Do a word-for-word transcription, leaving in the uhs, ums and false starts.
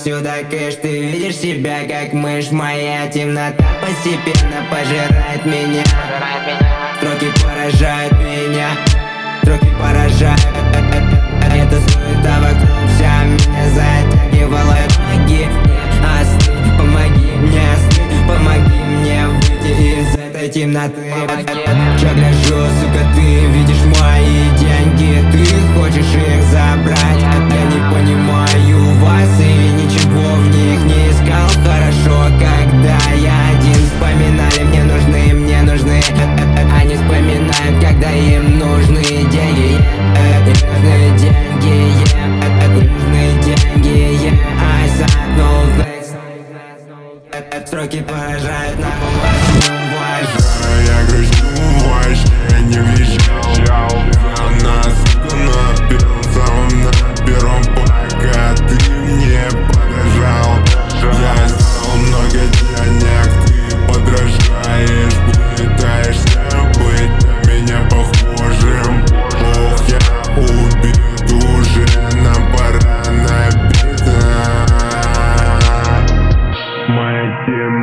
сюда кэш. Ты видишь себя как мышь, моя темнота постепенно пожирает меня. Строки поражают меня, строки поражают. Это суета вокруг вся меня затягивала. Помоги мне остыть, помоги мне остыть, помоги мне выйти из этой темноты. Чё гляжу, сука, ты видишь мои деньги, ты хочешь их забрать. Я не понимаю вас и ничего в них не искал. Хорошо, когда я один. Вспоминали, мне нужны, мне нужны. Они вспоминают, когда им нужны деньги. Им нужны деньги, им нужны деньги. I said no thanks. Строки поражают, нахуй вас не уважаю. Я грустю, вообще не въезжал. На сука напился на первом, пока ты мне подражал. Я сделал много денег, ты подражаешь. Пытаешься быть на меня похожим. Ох, я убит уже, нам пора на беда. Моя тема